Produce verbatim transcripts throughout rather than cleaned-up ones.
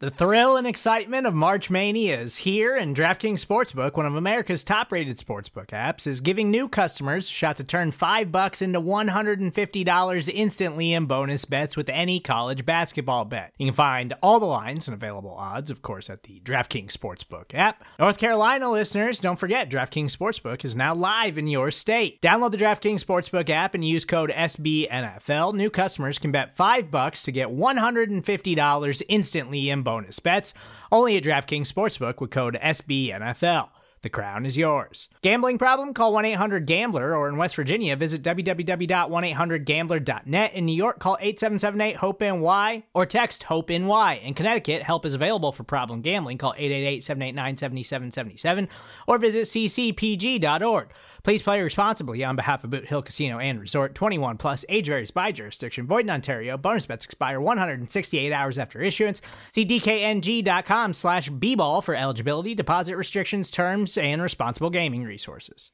The thrill and excitement of March Mania is here, and DraftKings Sportsbook, one of America's top-rated sportsbook apps, is giving new customers a shot to turn five bucks into one hundred fifty dollars instantly in bonus bets with any college basketball bet. You can find all the lines and available odds, of course, at the DraftKings Sportsbook app. North Carolina listeners, don't forget, DraftKings Sportsbook is now live in your state. Download the DraftKings Sportsbook app and use code S B N F L. New customers can bet five bucks to get one hundred fifty dollars instantly in bonus bonus bets, only at DraftKings Sportsbook with code S B N F L. The crown is yours. Gambling problem? Call one eight hundred gambler, or in West Virginia, visit w w w dot one eight hundred gambler dot net. In New York, call eight seven seven eight hope N Y or text HOPE-NY. In Connecticut, help is available for problem gambling. Call eight eight eight, seven eight nine, seven seven seven seven or visit c c p g dot org. Please play responsibly on behalf of Boot Hill Casino and Resort. twenty-one plus, age varies by jurisdiction. Void in Ontario. Bonus bets expire one hundred sixty-eight hours after issuance. See d k n g dot com slash b ball for eligibility, deposit restrictions, terms, and responsible gaming resources.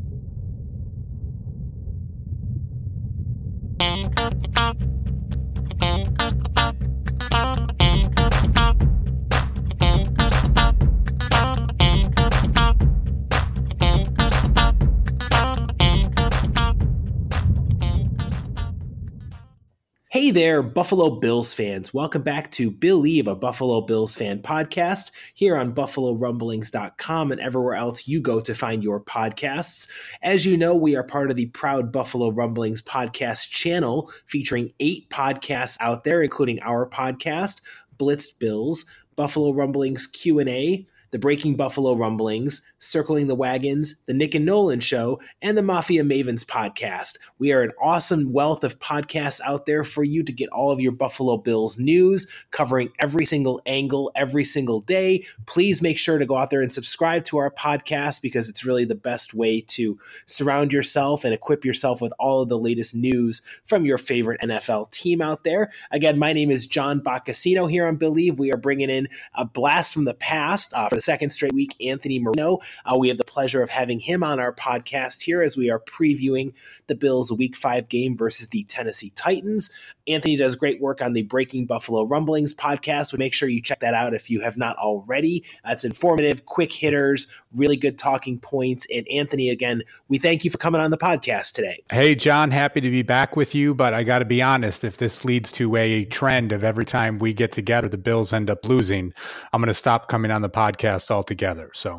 Hey there, Buffalo Bills fans. Welcome back to Believe, a Buffalo Bills fan podcast here on buffalo rumblings dot com and everywhere else you go to find your podcasts. As you know, we are part of the proud Buffalo Rumblings podcast channel featuring eight podcasts out there, including our podcast, Blitzed Bills, Buffalo Rumblings Q and A, the Breaking Buffalo Rumblings, Circling the Wagons, the Nick and Nolan Show, and the Mafia Mavens podcast. We are an awesome wealth of podcasts out there for you to get all of your Buffalo Bills news, covering every single angle, every single day. Please make sure to go out there and subscribe to our podcast because it's really the best way to surround yourself and equip yourself with all of the latest news from your favorite N F L team out there. Again, my name is John Boccacino here on Believe. We are bringing in a blast from the past uh, for the second straight week, Anthony Marino. Uh, we have the pleasure of having him on our podcast here as we are previewing the Bills' Week five game versus the Tennessee Titans. Anthony does great work on the Breaking Buffalo Rumblings podcast. Make sure you check that out if you have not already. Uh, it's informative, quick hitters, really good talking points. And Anthony, again, we thank you for coming on the podcast today. Hey, John, happy to be back with you. But I got to be honest, if this leads to a trend of every time we get together, the Bills end up losing, I'm going to stop coming on the podcast altogether. So,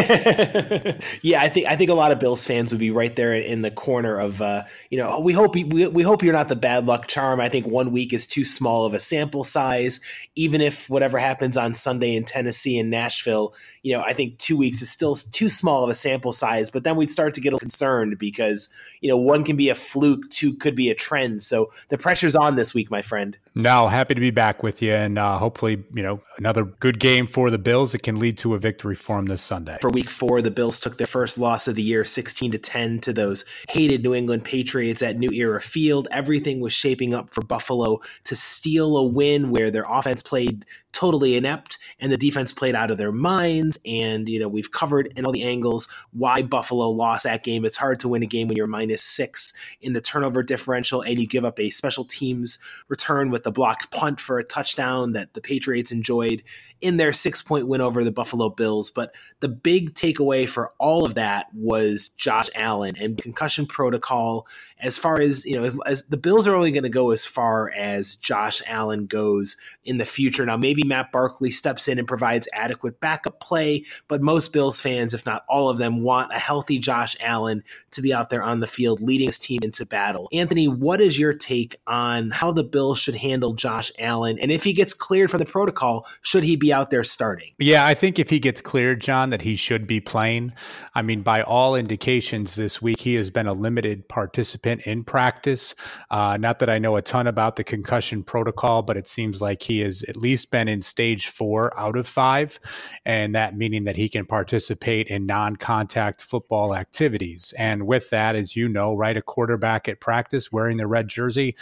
yeah, I think I think a lot of Bills fans would be right there in the corner of, uh, you know, we hope we, we hope you're not the bad luck charm. I think one week is too small of a sample size. Even if whatever happens on Sunday in Tennessee and Nashville, you know, I think two weeks is still too small of a sample size. But then we'd start to get concerned because, you know, one can be a fluke, two could be a trend. So the pressure's on this week, my friend. No, happy to be back with you. And uh, hopefully, you know, another good game for the Bills that can lead to a victory for them this Sunday. For week four, the Bills took their first loss of the year, sixteen to ten, to those hated New England Patriots at New Era Field. Everything was shaping up for Buffalo to steal a win where their offense played totally inept and the defense played out of their minds. And, you know, we've covered in all the angles why Buffalo lost that game. It's hard to win a game when you're minus six in the turnover differential and you give up a special teams return with the blocked punt for a touchdown that the Patriots enjoyed in their six-point win over the Buffalo Bills. But the big takeaway for all of that was Josh Allen and concussion protocol. As far as, you know, as, as the Bills are only going to go as far as Josh Allen goes in the future. Now, maybe Matt Barkley steps in and provides adequate backup play, but most Bills fans, if not all of them, want a healthy Josh Allen to be out there on the field leading his team into battle. Anthony, what is your take on how the Bills should handle Josh Allen? And if he gets cleared for the protocol, should he be out there starting? Yeah, I think if he gets cleared, John, that he should be playing. I mean, by all indications this week, he has been a limited participant in practice. Uh, not that I know a ton about the concussion protocol, but it seems like he has at least been in stage four out of five, and that meaning that he can participate in non-contact football activities. And with that, as you know, right, a quarterback at practice wearing the red jersey,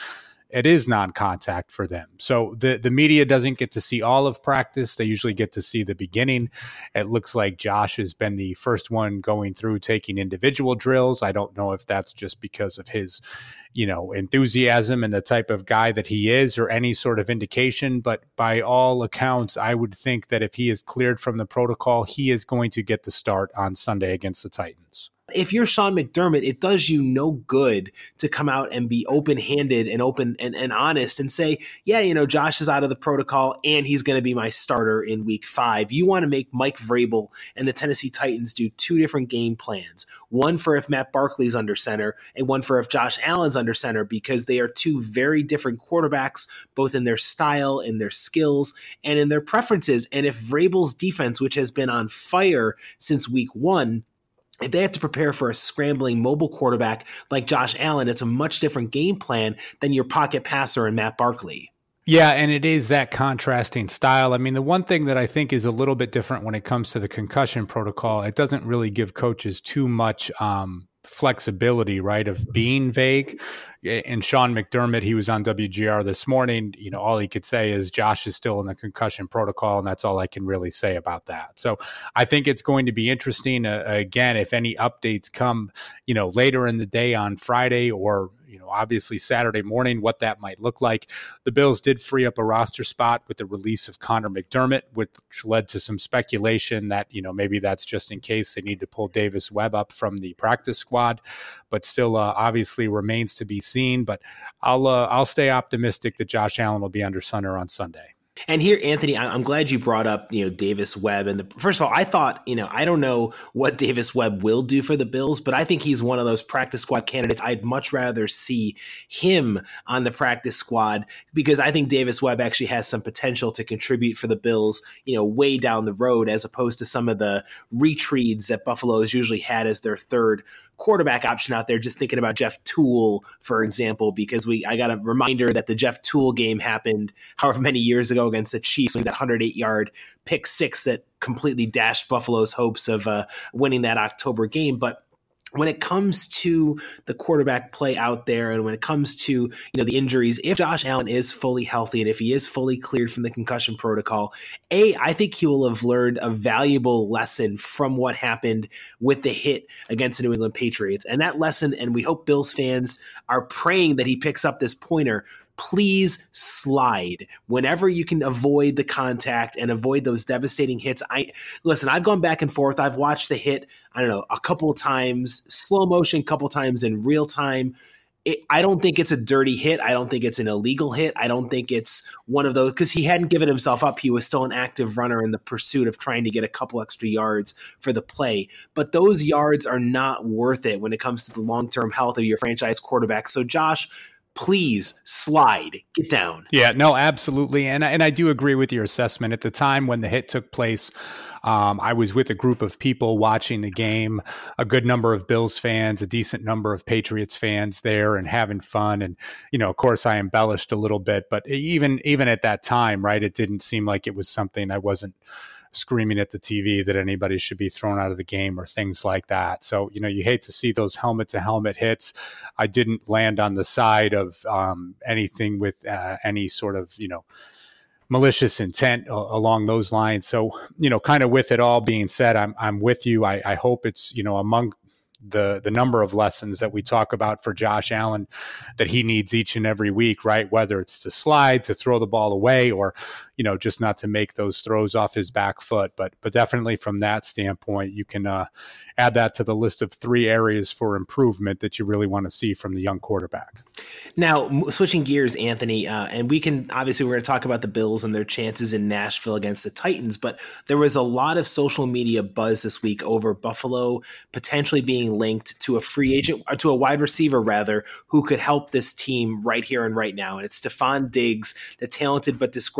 it is non-contact for them. So the, the media doesn't get to see all of practice. They usually get to see the beginning. It looks like Josh has been the first one going through taking individual drills. I don't know if that's just because of his, you know, enthusiasm and the type of guy that he is or any sort of indication. But by all accounts, I would think that if he is cleared from the protocol, he is going to get the start on Sunday against the Titans. If you're Sean McDermott, it does you no good to come out and be open-handed and open and, and honest and say, yeah, you know, Josh is out of the protocol and he's going to be my starter in week five. You want to make Mike Vrabel and the Tennessee Titans do two different game plans, one for if Matt Barkley's under center and one for if Josh Allen's under center, because they are two very different quarterbacks, both in their style, in their skills, and in their preferences. And if Vrabel's defense, which has been on fire since week one, if they have to prepare for a scrambling mobile quarterback like Josh Allen, it's a much different game plan than your pocket passer and Matt Barkley. Yeah, and it is that contrasting style. I mean, the one thing that I think is a little bit different when it comes to the concussion protocol, it doesn't really give coaches too much um, flexibility, right, of being vague. And Sean McDermott, he was on W G R this morning. You know, all he could say is Josh is still in the concussion protocol, and that's all I can really say about that. So I think it's going to be interesting. Uh, again, if any updates come, you know, later in the day on Friday or, you know, obviously Saturday morning, what that might look like. The Bills did free up a roster spot with the release of Connor McDermott, which led to some speculation that, you know, maybe that's just in case they need to pull Davis Webb up from the practice squad, but still uh, obviously remains to be seen. But I'll uh, I'll stay optimistic that Josh Allen will be under center on Sunday. And here, Anthony, I'm glad you brought up, you know, Davis Webb. And the, first of all, I thought, you know, I don't know what Davis Webb will do for the Bills, but I think he's one of those practice squad candidates. I'd much rather see him on the practice squad because I think Davis Webb actually has some potential to contribute for the Bills, you know, way down the road, as opposed to some of the retreads that Buffalo has usually had as their third quarterback option out there. Just thinking about Jeff Toole, for example, because we I got a reminder that the Jeff Toole game happened however many years ago against the Chiefs, with that one hundred eight yard pick six that completely dashed Buffalo's hopes of uh, winning that October game. But when it comes to the quarterback play out there, and when it comes to, you know, the injuries, if Josh Allen is fully healthy and if he is fully cleared from the concussion protocol, A, I think he will have learned a valuable lesson from what happened with the hit against the New England Patriots. And that lesson, and we hope Bills fans are praying that he picks up this pointer, please slide whenever you can avoid the contact and avoid those devastating hits. I listen, I've gone back and forth. I've watched the hit, I don't know, a couple of times, slow motion, couple times in real time. It, I don't think it's a dirty hit. I don't think it's an illegal hit. I don't think it's one of those, because he hadn't given himself up. He was still an active runner in the pursuit of trying to get a couple extra yards for the play. But those yards are not worth it when it comes to the long-term health of your franchise quarterback. So Josh, please slide, get down. Yeah, no, absolutely. And, and I do agree with your assessment. At the time when the hit took place, um, I was with a group of people watching the game, a good number of Bills fans, a decent number of Patriots fans there and having fun. And, you know, of course I embellished a little bit, but even, even at that time, right, it didn't seem like it was something I wasn't screaming at the T V that anybody should be thrown out of the game or things like that. So, you know, you hate to see those helmet to helmet hits. I didn't land on the side of um, anything with uh, any sort of, you know, malicious intent uh, along those lines. So, you know, kind of with it all being said, I'm, I'm with you. I, I hope it's, you know, among the the number of lessons that we talk about for Josh Allen that he needs each and every week, right? Whether it's to slide, to throw the ball away, or, you know, just not to make those throws off his back foot. But but definitely from that standpoint, you can uh, add that to the list of three areas for improvement that you really want to see from the young quarterback. Now, switching gears, Anthony, uh, and we can obviously we're going to talk about the Bills and their chances in Nashville against the Titans, but there was a lot of social media buzz this week over Buffalo potentially being linked to a free agent, or to a wide receiver rather, who could help this team right here and right now. And it's Stephon Diggs, the talented but disgruntled wide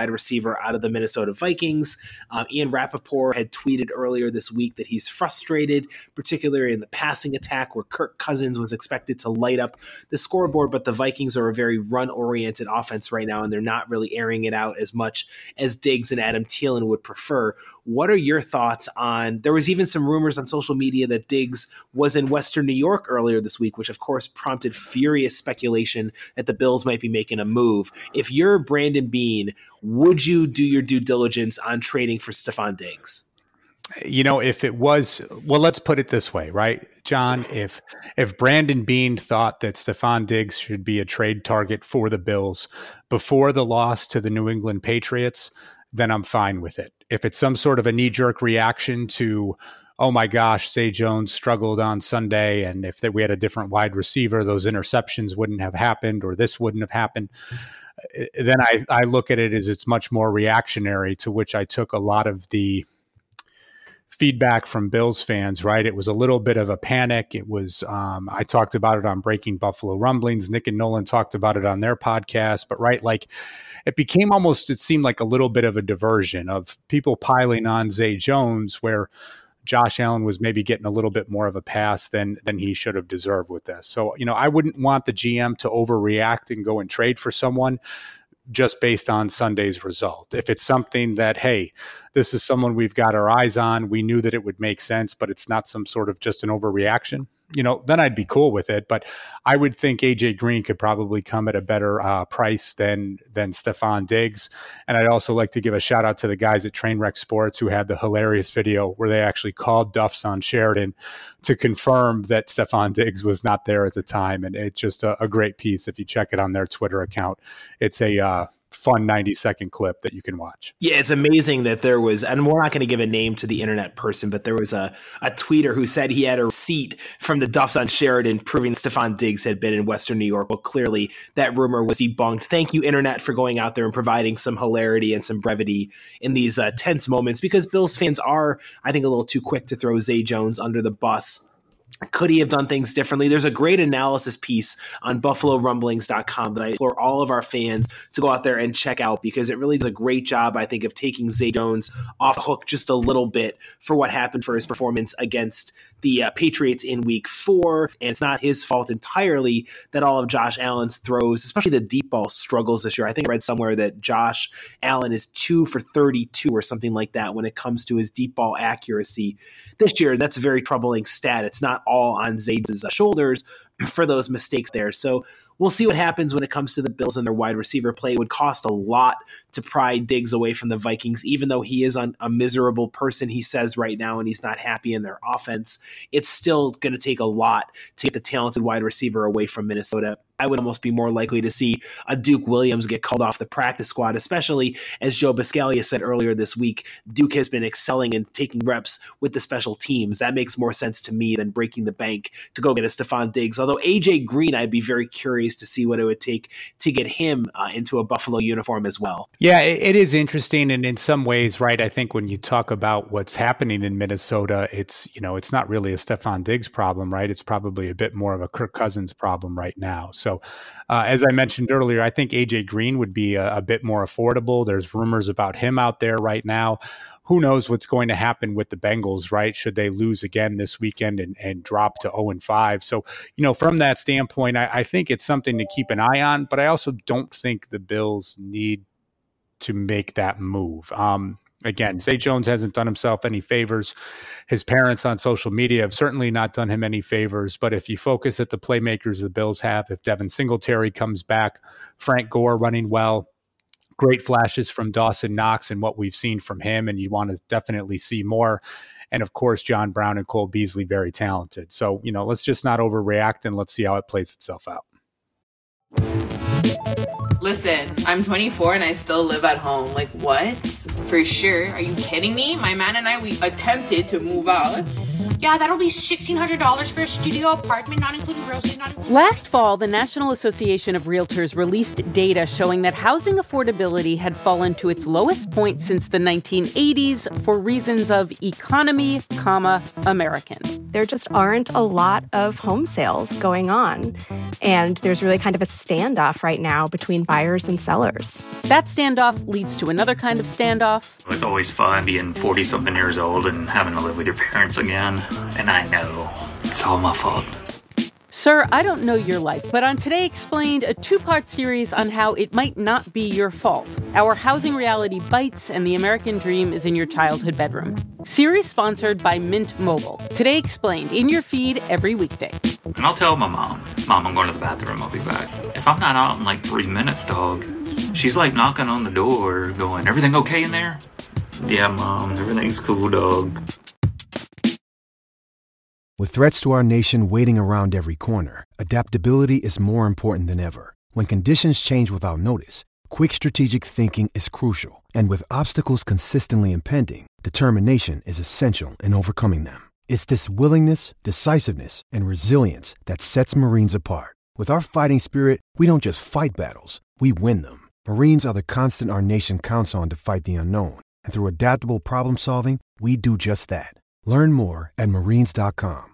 wide receiver out of the Minnesota Vikings. Um, Ian Rappaport had tweeted earlier this week that he's frustrated, particularly in the passing attack where Kirk Cousins was expected to light up the scoreboard, but the Vikings are a very run-oriented offense right now, and they're not really airing it out as much as Diggs and Adam Thielen would prefer. What are your thoughts on, there was even some rumors on social media that Diggs was in Western New York earlier this week, which of course prompted furious speculation that the Bills might be making a move. If you're Brandon Beane, would you do your due diligence on trading for Stefon Diggs? You know, if it was, well, let's put it this way, right, John? If if Brandon Beane thought that Stefon Diggs should be a trade target for the Bills before the loss to the New England Patriots, then I'm fine with it. If it's some sort of a knee-jerk reaction to, oh my gosh, Zay Jones struggled on Sunday, and if we had a different wide receiver, those interceptions wouldn't have happened, or this wouldn't have happened, then I, I look at it as it's much more reactionary, to which I took a lot of the feedback from Bills fans, right? It was a little bit of a panic. It was, um, I talked about it on Breaking Buffalo Rumblings. Nick and Nolan talked about it on their podcast, but right, like it became almost, it seemed like a little bit of a diversion of people piling on Zay Jones, where Josh Allen was maybe getting a little bit more of a pass than than he should have deserved with this. So, you know, I wouldn't want the G M to overreact and go and trade for someone just based on Sunday's result. If it's something that, hey, this is someone we've got our eyes on, we knew that it would make sense, but it's not some sort of just an overreaction, you know, then I'd be cool with it. But I would think A J Green could probably come at a better uh, price than than Stefon Diggs. And I'd also like to give a shout out to the guys at Trainwreck Sports who had the hilarious video where they actually called Duff's on Sheridan to confirm that Stefon Diggs was not there at the time. And it's just a, a great piece. If you check it on their Twitter account, it's a uh, fun ninety second clip that you can watch. Yeah, it's amazing that there was, and we're not going to give a name to the internet person, but there was a, a tweeter who said he had a receipt from the Duffs on Sheridan proving that Stefon Diggs had been in Western New York. Well, clearly that rumor was debunked. Thank you, internet, for going out there and providing some hilarity and some brevity in these uh, tense moments, because Bills fans are, I think, a little too quick to throw Zay Jones under the bus. Could he have done things differently? There's a great analysis piece on buffalo rumblings dot com that I implore all of our fans to go out there and check out, because it really does a great job, I think, of taking Zay Jones off the hook just a little bit for what happened for his performance against the uh, Patriots in week four. And it's not his fault entirely that all of Josh Allen's throws, especially the deep ball, struggles this year. I think I read somewhere that Josh Allen is two for thirty-two or something like that when it comes to his deep ball accuracy this year. That's a very troubling stat. It's not all on Zay's shoulders for those mistakes there. So we'll see what happens when it comes to the Bills and their wide receiver play. It would cost a lot to pry Diggs away from the Vikings, even though he is a miserable person, he says right now, and he's not happy in their offense. It's still going to take a lot to get the talented wide receiver away from Minnesota. I would almost be more likely to see a Duke Williams get called off the practice squad, especially as Joe Biscaglia said earlier this week, Duke has been excelling and taking reps with the special teams. That makes more sense to me than breaking the bank to go get a Stefon Diggs. Although A J Green, I'd be very curious to see what it would take to get him uh, into a Buffalo uniform as well. Yeah, it is interesting. And in some ways, right, I think when you talk about what's happening in Minnesota, it's, you know, it's not really a Stefon Diggs problem, right? It's probably a bit more of a Kirk Cousins problem right now. So uh, as I mentioned earlier, I think A J Green would be a, a bit more affordable. There's rumors about him out there right now. Who knows what's going to happen with the Bengals, right? Should they lose again this weekend and, and drop to oh and five? So, you know, from that standpoint, I, I think it's something to keep an eye on, but I also don't think the Bills need to make that move. Um, Again, Zay Jones hasn't done himself any favors. His parents on social media have certainly not done him any favors. But if you focus at the playmakers the Bills have, if Devin Singletary comes back, Frank Gore running well, great flashes from Dawson Knox and what we've seen from him, and you want to definitely see more. And of course, John Brown and Cole Beasley, very talented. So, you know, let's just not overreact and let's see how it plays itself out. Listen, I'm twenty-four and I still live at home. Like, what? For sure. Are you kidding me? My man and I, we attempted to move out. Yeah, that'll be sixteen hundred dollars for a studio apartment, not including groceries, not including... Last fall, the National Association of Realtors released data showing that housing affordability had fallen to its lowest point since the nineteen eighties for reasons of economy, comma, American. there just aren't a lot of home sales going on. And there's really kind of a standoff right now between buyers and sellers. That standoff leads to another kind of standoff. It's always fun being forty-something years old and having to live with your parents again. And I know it's all my fault. Sir, I don't know your life, but on Today Explained, a two-part series on how it might not be your fault. Our housing reality bites and the American dream is in your childhood bedroom. Series sponsored by Mint Mobile. Today Explained, in your feed every weekday. And I'll tell my mom, Mom, I'm going to the bathroom, I'll be back. If I'm not out in like three minutes, dog, she's like knocking on the door going, everything okay in there? Yeah, Mom, everything's cool, dog. With threats to our nation waiting around every corner, adaptability is more important than ever. When conditions change without notice, quick strategic thinking is crucial. And with obstacles consistently impending, determination is essential in overcoming them. It's this willingness, decisiveness, and resilience that sets Marines apart. With our fighting spirit, we don't just fight battles, we win them. Marines are the constant our nation counts on to fight the unknown. And through adaptable problem solving, we do just that. Learn more at marines dot com.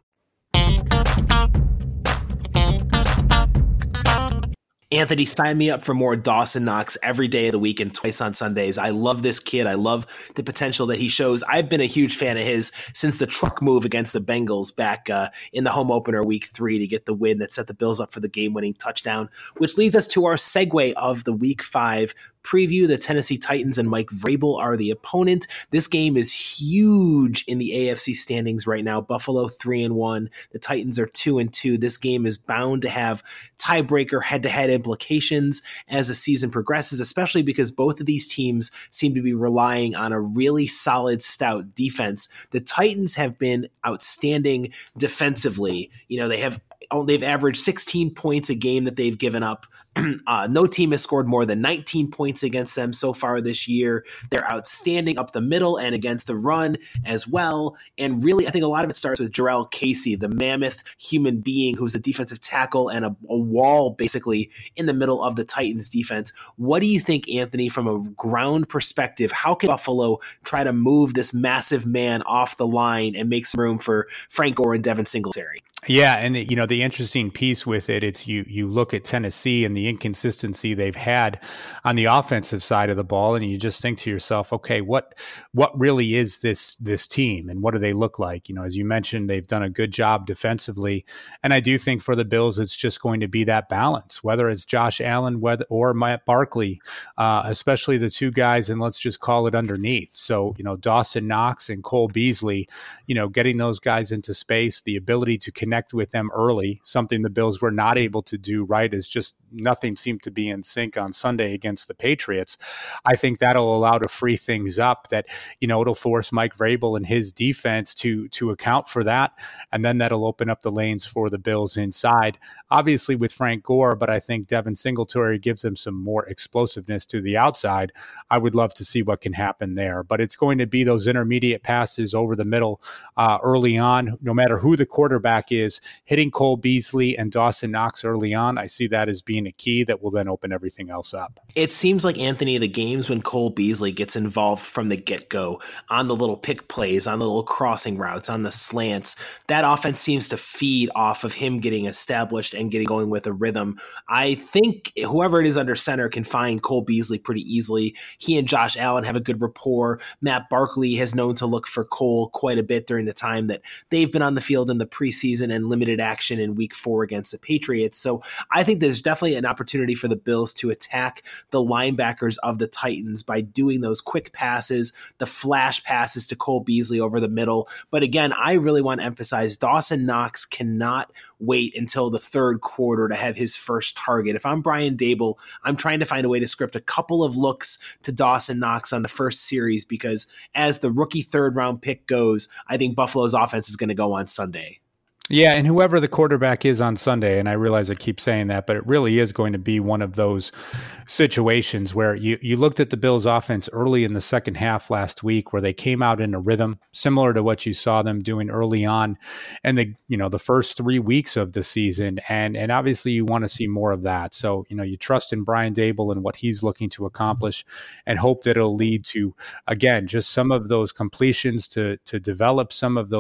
Anthony, sign me up for more Dawson Knox every day of the week and twice on Sundays. I love this kid. I love the potential that he shows. I've been a huge fan of his since the truck move against the Bengals back uh, in the home opener week three to get the win that set the Bills up for the game-winning touchdown, which leads us to our segue of the week five preview. The Tennessee Titans and Mike Vrabel are the opponent. This game is huge in the A F C standings right now. Buffalo three and one. The Titans are two and two. This game is bound to have tiebreaker head-to-head implications as the season progresses, especially because both of these teams seem to be relying on a really solid, stout defense. The Titans have been outstanding defensively. You know, they have they've averaged sixteen points a game that they've given up. Uh, no team has scored more than nineteen points against them so far this year. They're outstanding up the middle and against the run as well. And really, I think a lot of it starts with Jarrell Casey, the mammoth human being who's a defensive tackle and a, a wall basically in the middle of the Titans defense. What do you think, Anthony, from a ground perspective? How can Buffalo try to move this massive man off the line and make some room for Frank Gore and Devin Singletary? Yeah, and the, you know, the interesting piece with it, it's you you look at Tennessee and the inconsistency they've had on the offensive side of the ball, and you just think to yourself, okay, what what really is this this team, and what do they look like? You know, as you mentioned, they've done a good job defensively, and I do think for the Bills, it's just going to be that balance, whether it's Josh Allen whether, or Matt Barkley, uh, especially the two guys, and let's just call it underneath. So, you know, Dawson Knox and Cole Beasley, you know, getting those guys into space, the ability to connect connect with them early, something the Bills were not able to do, right? Is just nothing seemed to be in sync on Sunday against the Patriots. I think that'll allow to free things up, that, you know, it'll force Mike Vrabel and his defense to, to account for that. And then that'll open up the lanes for the Bills inside, obviously with Frank Gore, but I think Devin Singletary gives them some more explosiveness to the outside. I would love to see what can happen there, but it's going to be those intermediate passes over the middle uh, early on, no matter who the quarterback is. Is hitting Cole Beasley and Dawson Knox early on. I see that as being a key that will then open everything else up. It seems like, Anthony, the games when Cole Beasley gets involved from the get-go on the little pick plays, on the little crossing routes, on the slants, that offense seems to feed off of him getting established and getting going with a rhythm. I think whoever it is under center can find Cole Beasley pretty easily. He and Josh Allen have a good rapport. Matt Barkley has known to look for Cole quite a bit during the time that they've been on the field in the preseason and limited action in week four against the Patriots. So I think there's definitely an opportunity for the Bills to attack the linebackers of the Titans by doing those quick passes, the flash passes to Cole Beasley over the middle. But again, I really want to emphasize Dawson Knox cannot wait until the third quarter to have his first target. If I'm Brian Daboll, I'm trying to find a way to script a couple of looks to Dawson Knox on the first series, because as the rookie third round pick goes, I think Buffalo's offense is going to go on Sunday. Yeah, and whoever the quarterback is on Sunday, and I realize I keep saying that, but it really is going to be one of those situations where you, you looked at the Bills' offense early in the second half last week, where they came out in a rhythm similar to what you saw them doing early on and the you know the first three weeks of the season, and and obviously you want to see more of that. So you know you trust in Brian Daboll and what he's looking to accomplish, and hope that it'll lead to, again, just some of those completions to to develop some of those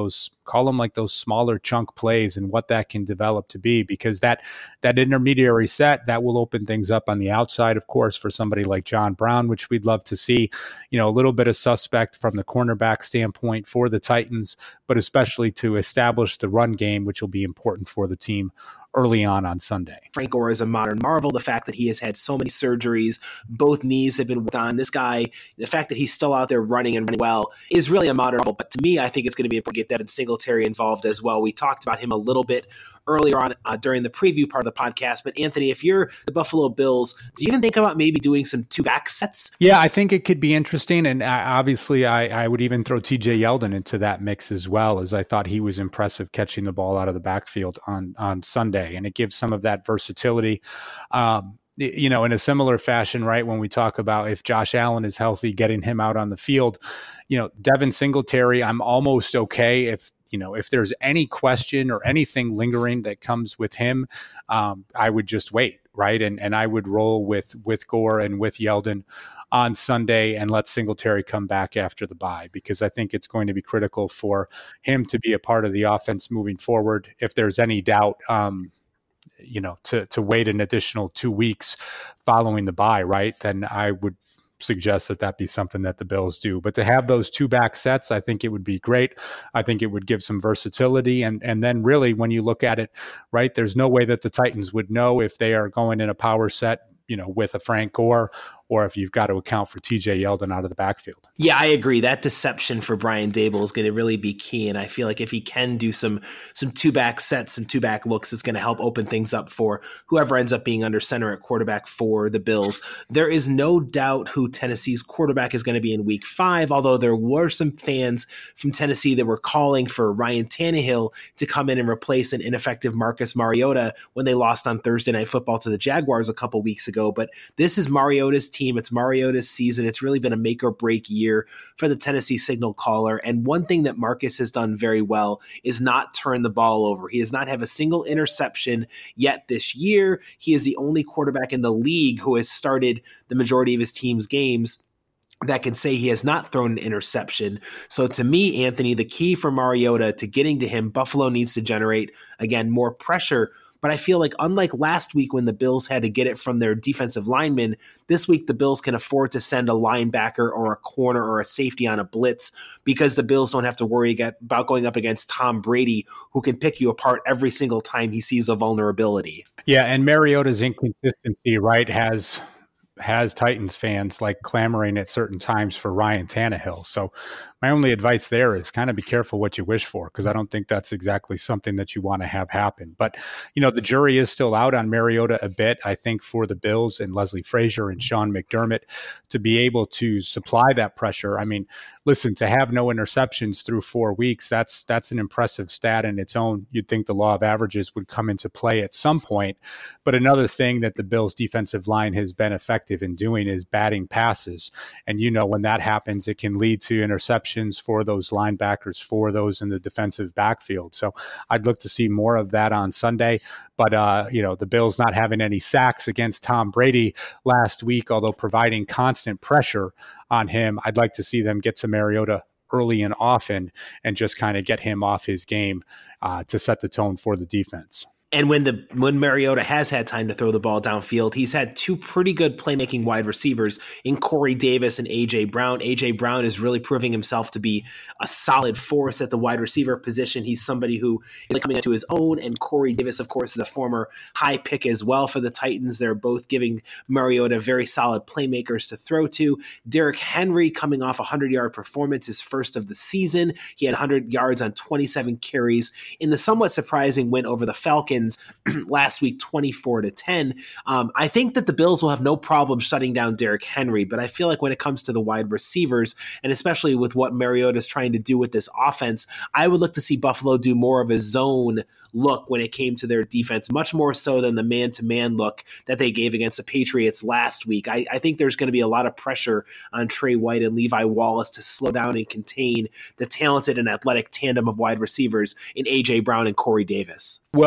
call them like those smaller chunk plays and what that can develop to be, because that that intermediary set, that will open things up on the outside, of course, for somebody like John Brown, which we'd love to see. You know, a little bit of suspect from the cornerback standpoint for the Titans, but especially to establish the run game, which will be important for the team early on on Sunday. Frank Gore is a modern marvel. The fact that he has had so many surgeries, both knees have been done. This guy, the fact that he's still out there running and running well is really a modern marvel. But to me, I think it's going to be important to get Devin Singletary involved as well. We talked about him a little bit earlier on uh, during the preview part of the podcast. But Anthony, if you're the Buffalo Bills, do you even think about maybe doing some two back sets? Yeah, I think it could be interesting. And uh, obviously, I, I would even throw T J Yeldon into that mix as well, as I thought he was impressive catching the ball out of the backfield on, on Sunday. And it gives some of that versatility. Um, you know, in a similar fashion, right, when we talk about if Josh Allen is healthy, getting him out on the field, you know, Devin Singletary, I'm almost okay if, you know, if there's any question or anything lingering that comes with him, um, I would just wait, right? And and I would roll with with Gore and with Yeldon on Sunday and let Singletary come back after the bye, because I think it's going to be critical for him to be a part of the offense moving forward. If there's any doubt, um, you know, to to wait an additional two weeks following the bye, right, then I would suggest that that be something that the Bills do. But to have those two back sets, I think it would be great. I think it would give some versatility. And and then really, when you look at it, right, there's no way that the Titans would know if they are going in a power set, you know, with a Frank Gore, or if you've got to account for T J Yeldon out of the backfield. Yeah, I agree. That deception for Brian Daboll is going to really be key. And I feel like if he can do some some two-back sets, some two-back looks, it's going to help open things up for whoever ends up being under center at quarterback for the Bills. There is no doubt who Tennessee's quarterback is going to be in week five, although there were some fans from Tennessee that were calling for Ryan Tannehill to come in and replace an ineffective Marcus Mariota when they lost on Thursday Night Football to the Jaguars a couple weeks ago. But this is Mariota's team. It's Mariota's season. It's really been a make or break year for the Tennessee signal caller. And one thing that Marcus has done very well is not turn the ball over. He does not have a single interception yet this year. He is the only quarterback in the league who has started the majority of his team's games that can say he has not thrown an interception. So to me, Anthony, the key for Mariota to getting to him, Buffalo needs to generate, again, more pressure. But I feel like unlike last week when the Bills had to get it from their defensive linemen, this week the Bills can afford to send a linebacker or a corner or a safety on a blitz, because the Bills don't have to worry about going up against Tom Brady, who can pick you apart every single time he sees a vulnerability. Yeah, and Mariota's inconsistency, right, has has Titans fans like clamoring at certain times for Ryan Tannehill. So my only advice there is kind of be careful what you wish for, because I don't think that's exactly something that you want to have happen. But, you know, the jury is still out on Mariota a bit, I think, for the Bills and Leslie Frazier and Sean McDermott to be able to supply that pressure. I mean, listen, to have no interceptions through four weeks, that's that's an impressive stat in its own. You'd think the law of averages would come into play at some point. But another thing that the Bills' defensive line has been effective in doing is batting passes. And, you know, when that happens, it can lead to interceptions for those linebackers, for those in the defensive backfield. So I'd look to see more of that on Sunday. But, uh, you know, the Bills not having any sacks against Tom Brady last week, although providing constant pressure on him, I'd like to see them get to Mariota early and often and just kind of get him off his game uh, to set the tone for the defense. And when the when Mariota has had time to throw the ball downfield, he's had two pretty good playmaking wide receivers in Corey Davis and A J Brown. A J Brown is really proving himself to be a solid force at the wide receiver position. He's somebody who is coming into his own. And Corey Davis, of course, is a former high pick as well for the Titans. They're both giving Mariota very solid playmakers to throw to. Derrick Henry coming off a hundred-yard performance, his first of the season. He had one hundred yards on twenty-seven carries in the somewhat surprising win over the Falcons last week, twenty-four to ten. Um, I think that the Bills will have no problem shutting down Derrick Henry, but I feel like when it comes to the wide receivers, and especially with what Mariota is trying to do with this offense, I would look to see Buffalo do more of a zone look when it came to their defense, much more so than the man-to-man look that they gave against the Patriots last week. I, I think there's going to be a lot of pressure on Trey White and Levi Wallace to slow down and contain the talented and athletic tandem of wide receivers in A J Brown and Corey Davis. Well, it's interesting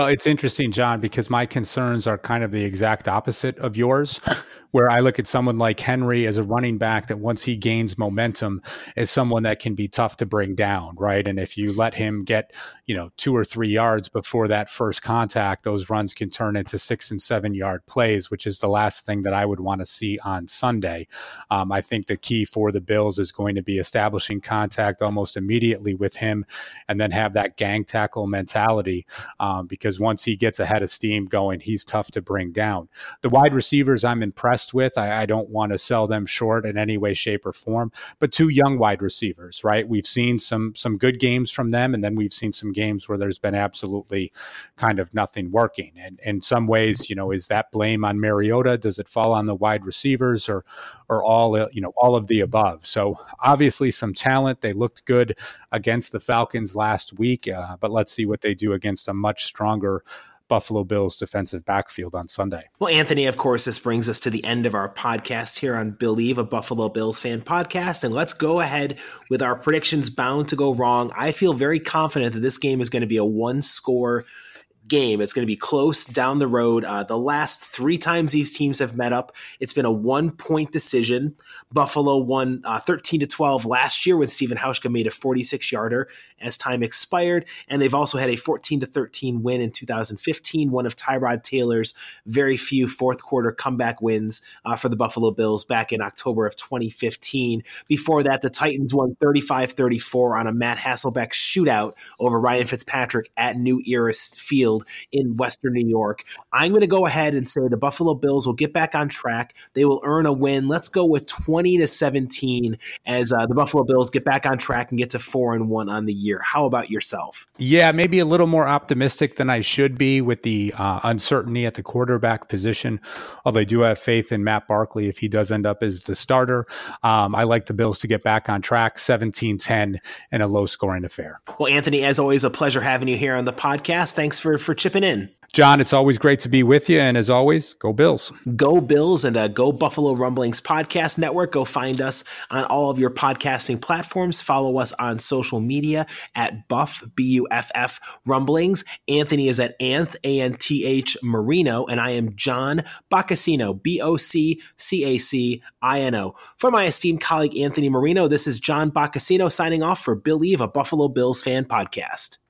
interesting, John, because my concerns are kind of the exact opposite of yours, where I look at someone like Henry as a running back that once he gains momentum is someone that can be tough to bring down, right? And if you let him get, you know, two or three yards before that first contact, those runs can turn into six and seven yard plays, which is the last thing that I would want to see on Sunday. Um, I think the key for the Bills is going to be establishing contact almost immediately with him and then have that gang tackle mentality um, because once he gets ahead of steam going, he's tough to bring down. The wide receivers I'm impressed with. I, I don't want to sell them short in any way, shape, or form, but two young wide receivers, right? We've seen some some good games from them, and then we've seen some games where there's been absolutely kind of nothing working. And in some ways, you know, is that blame on Mariota? Does it fall on the wide receivers or or all, you know, all of the above? So obviously some talent. They looked good against the Falcons last week, uh, but let's see what they do against a much stronger Buffalo Bills defensive backfield on Sunday. Well, Anthony, of course, this brings us to the end of our podcast here on Believe, a Buffalo Bills fan podcast. And let's go ahead with our predictions bound to go wrong. I feel very confident that this game is going to be a one-score game. It's going to be close down the road. Uh, the last three times these teams have met up, it's been a one-point decision. Buffalo won uh, thirteen to twelve last year when Stephen Hauschka made a forty-six yarder as time expired, and they've also had a fourteen to thirteen win in two thousand fifteen, one of Tyrod Taylor's very few fourth-quarter comeback wins uh, for the Buffalo Bills back in October of twenty fifteen. Before that, the Titans won thirty-five thirty-four on a Matt Hasselbeck shootout over Ryan Fitzpatrick at New Era Field in Western New York. I'm going to go ahead and say the Buffalo Bills will get back on track. They will earn a win. Let's go with twenty to seventeen as uh, the Buffalo Bills get back on track and get to four and one on the year. How about yourself? Yeah, maybe a little more optimistic than I should be with the uh, uncertainty at the quarterback position. Although I do have faith in Matt Barkley if he does end up as the starter. Um, I like the Bills to get back on track, seventeen ten in a low-scoring affair. Well, Anthony, as always, a pleasure having you here on the podcast. Thanks for, for chipping in. John, it's always great to be with you. And as always, go Bills. Go Bills and uh, go Buffalo Rumblings Podcast Network. Go find us on all of your podcasting platforms. Follow us on social media at Buff, B U F F Rumblings. Anthony is at Anth, A N T H Marino. And I am John Boccacino, B O C C A C I N O. For my esteemed colleague, Anthony Marino, this is John Boccacino signing off for Believe, a Buffalo Bills fan podcast.